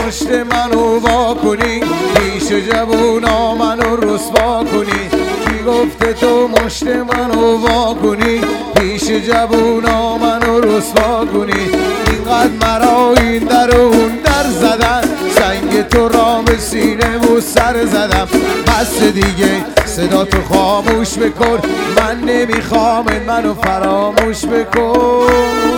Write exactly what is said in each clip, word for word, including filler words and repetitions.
مشت منو وا کنی، پیش جوونا منو رسوا کنی. کی گفته تو مشت منو وا کنی، پیش جوونا منو رسوا کنی. اینقدر مرا این در و اون در زدن، سنگ تو را به سینه و سر زدم. بس دیگه صدا تو خاموش بکن، من نمیخوام منو فراموش بکن.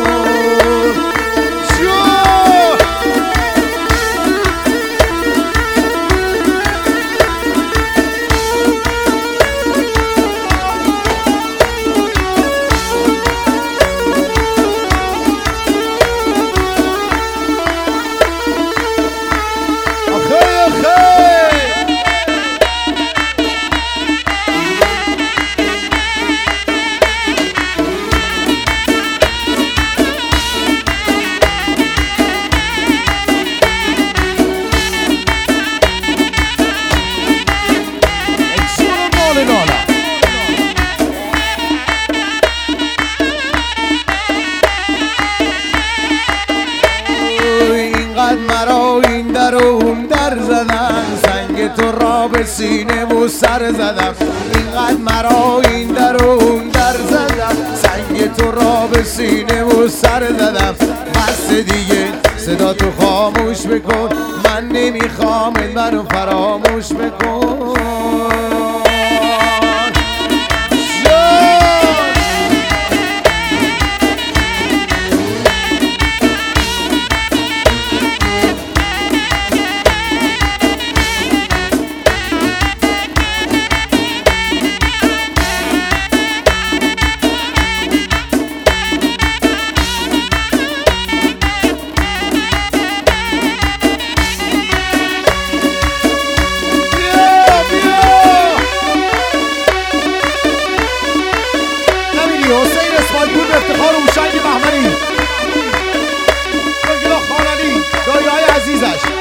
مرا این در و اون در زدن، سنگ تو را به سینه و سر زدم. اینقدر مرا این در و اون در زدم، سنگ تو را به سینه و سر زدم. بس دیگه صدا تو خاموش بکن، من نمیخوام منو فراموش بکن. حسین اسماعیلپور به افتخار هوشنگ بهمنی، خانعلی دایه‌های عزیزش.